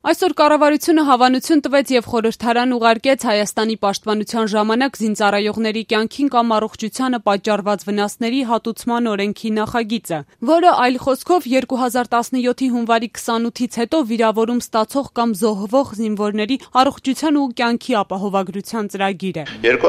Այսօր կառավարությունը հավանություն տվեց եւ խորհրդարան ուղարկեց Հայաստանի պաշտպանության ժամանակ զինծառայողների կյանքին կամ առողջությանը պատճառված վնասների հատուցման օրենքի նախագիծը, որը այլ խոսքով 2017-ի հունվարի 28-ից հետո վիրավորում ստացող կամ զոհվող զինվորների առողջության ու կյանքի ապահովագրության ծրագիր է։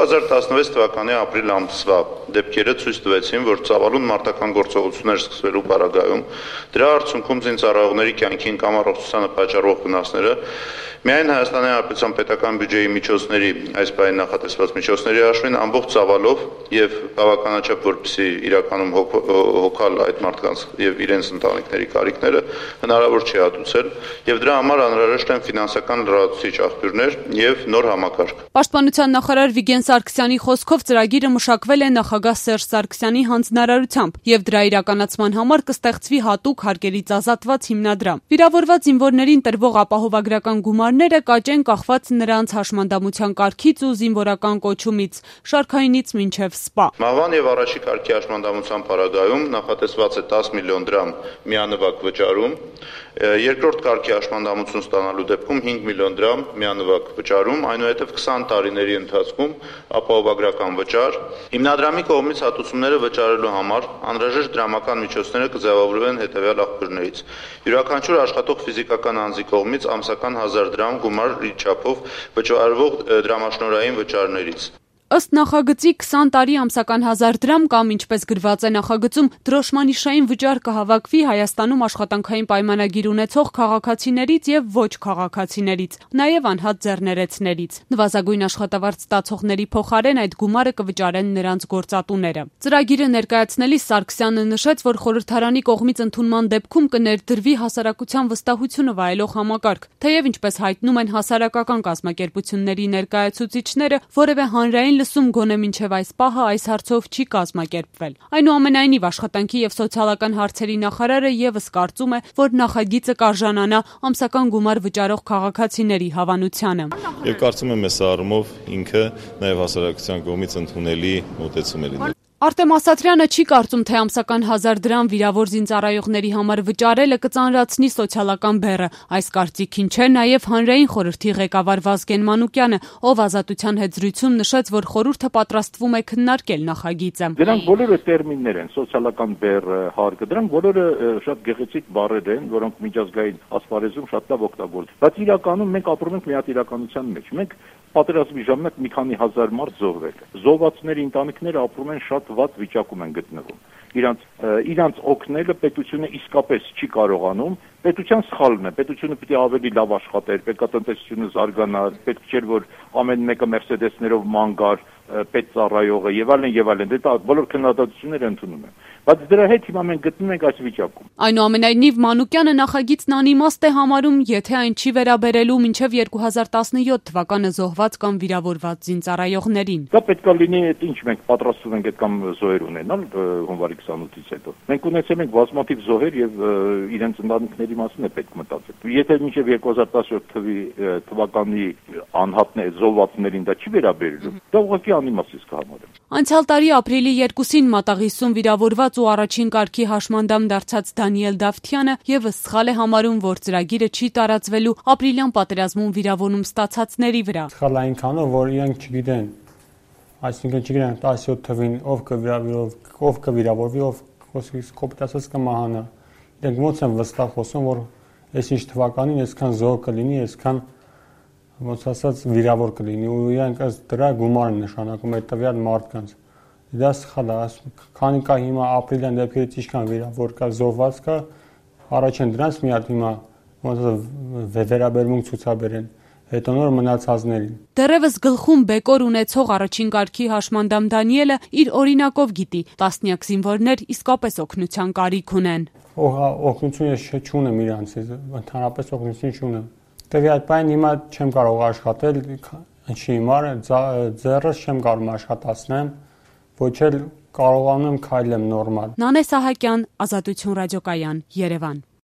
2016 թվականի ապրիլ ամսվա դեպքերը ցույց տվեցին, որ ծավալուն մարտական գործողություններ սկսվելու պարագայում դրա արդյունքում զինծառայողների կյանքին կամ առողջությանը պատճառվող վնասները միայն Հայաստանի Հանրապետության պետական բյուջեի միջոցների, այս բանի նախատեսված միջոցների հաշվին ամբողջ ծավալով եւ բավականաչափ որպեսզի իրականում հոգալ այդ մարդկանց եւ իրենց ընտանիքների կարիքները հնարավոր չի հատուցել եւ դրա համար անհրաժեշտ են ֆինանսական լրացուցիչ աղբյուրներ եւ նոր համակարգ։ Պաշտպանության նախարար Վիգեն Սարգսյանի խոսքով ծրագիրը մշակվել է նախագահ Սերժ Սարգսյանի հանձնարարությամբ եւ դրա իրականացման համար կստեղծվի հատուկ հարկերից ազատված հիմնադրամ։ Վիրավորված զինվորներին տրվող ապահովագրական գումարները կաճեն կախված նրանց հաշմանդամության կարգից ու զինվորական կոչումից, շարքայինից մինչև սպա։ Մահվան եւ առաջի կարգի հաշմանդամության պարագայում նախատեսված է 10 միլիոն դրամ միանվագ վճարում, երկրորդ կարգի հաշմանդամություն ստանալու դեպքում 5 միլիոն դրամ միանվագ վճարում, այնուհետև 20 տարիների ընթացքում ապահովագրական վճար։ Հիմնադրամի կողմից հատուցումները վճարելու համար անհրաժեշտ դրամական միջոցները կձևավորվեն հետևյալ աղբյուրներից։ Յուրաքանչյուր աշխատող ֆիզիկական անձի կողմից ամսական 1000 դրամ գումարի չափով վճարվող դրամաշնորհային վճարներից։ Ըստ նախագծի 20 տարի ամսական 1000 դրամ կամ ինչպես գրված է նախագծում դրոշմանիշային վճար կհավաքվի Հայաստանում աշխատանքային պայմանագիր ունեցող քաղաքացիներից եւ ոչ քաղաքացիներից, նաեւ անհատ ձեռներեցներից։ Նվազագույն աշխատավարձ ստացողների փոխարեն այդ գումարը կվճարեն նրանց գործատուները։ Ծրագիրը ներկայացնելիս Սարգսյանը նշեց, որ խորհրդարանի կողմից ընդունման դեպքում կներդրվի հասարակության վստահությունը վայելող համակարգ, թեև ինչպես հայտնում են հասարակական կազմակերպությունների ներկայացուցիչները, որևէ հանրային լսում գոնե մինչև այս պահը այս հարցով չի կազմակերպվել։ Այնուամենայնիվ աշխատանքի եւ սոցիալական հարցերի նախարարը եւս կարծում է, որ նախագիծը կարժանանա ամսական գումար վճարող քաղաքացիների հավանությանը։ Եվ կարծում եմ այս առումով ինքը նաեւ հասարակության կողմից ընդունելի մոտեցում է լինել։ Արտեմ Ասատրյանը չի կարծում, թե ամսական 1000 դրամ վիրավոր զինծառայողների համար վճարելը կծանրացնի սոցիալական բեռը։ Այս կարծիքին չէ նաև հանրային խորհրդի ղեկավար Վազգեն Մանուկյանը, ով Ազատության հետ զրույցում նշեց, որ խորհուրդը պատրաստվում է քննարկել նախագիծը։ Դրանք բոլորը տերմիններ են, սոցիալական բեռը, հարկը, դրանք բոլորը շատ գեղեցիկ բառեր են, որոնք միջազգային ասպարեզում շատ լավ օգտագործվում։ Բայց իրականում մենք ապրում ենք մի հատ իրականության մեջ։ Մենք պատերազմի ժամանակ մի քանի հազար մարդ զոհվել է։ Զոհվածների ընտանիքները ապրում են շատ վատ վիճակում են գտնվում։ Իրանց օգնելը պետությունը իսկապես չի կարողանում, պետության սխալն է, պետությունը պիտի ավելի լավ աշխատեր, պետք է տնտեսությունը զարգանար, պետք չէր որ ամեն մեկը մերսեդեսներով ման գար, պետծառայողը եւ այլն, դա բոլոր քննադատությունները ընդունում եմ։ Բայց դրա հետ հիմա մենք գտնվում ենք այս վիճակում։ Այնուամենայնիվ Մանուկյանը նախագիծն անիմաստ է համարում, եթե այն չի վերաբերելու մինչև 2017 թվականը զոհված կամ վիրավորված զինծառայողներին։ Դա պետք է լինի, ինչ մենք պատրաստվում ենք այդ կամ զոհեր ունենալ հունվարի 28-ից հետո։ Մենք ունեցել ենք բազմաթիվ զոհեր եւ իրենց ընտանիքների մասին է պետք մտածել։ Եթե մինչև 2017 թվականի անհատներ զոհվածներին դա չի վերաբերելու, դա ուղղակի անիմաստ կհամարեմ։ Անցյալ տարի ապրիլի 2-ին մատաղիսում վիրավորված ու առաջին կարգի հաշմանդամ դարձած Դանիել Դավթյանը եւս սխալ է համարում, որ ծրագիրը չի տարածվելու ապրիլյան պատերազմում վիրավորում ստացածների վրա։ Սխալ այնքանով, որ իրենք չգիտեն, այսինքն չգիտեն 17 թվին ով կվիրավորվի, ով կոպիտացած կմահանա։ Իրենք ոնց են վստահ խոսում, որ այսինչ թվականին այսքան զոհ կլինի, այսքան ոնց ասած վիրավոր կլինի ու իրենք ըստ դրա գումար են նշանակում այդ տվյալ մարդկանց։ Դա սխալ է, քանի կա հիմա ապրիլյան դեպքերից ինչքան վիրավոր կա, զոհված կա, առաջին դրանց մի հատ հիմա ոնց ասած վերաբերմունք ցուցաբերեն, հետո նոր մնացածներին։ Դեռևս գլխում բեկոր ունեցող առաջին կարգի հաշմանդամ Դանիելը իր օրինակով գիտի, տասնյակ զինվորներ իսկապես օգնության կարիք ունեն։ Օգնություն ես չունեմ իրանցից, ընդհանրապես օգնություն չունեմ։ Տվյալ պայն հիմա չեմ կարող աշխատել, ինչի հիմա ձեռս չեմ կարող աշխատացնեմ, ոչ էլ կարողանում եմ քայլեմ նորմալ։ Նանե Սահակյան, Ազատություն ռադիոկայան, Երևան։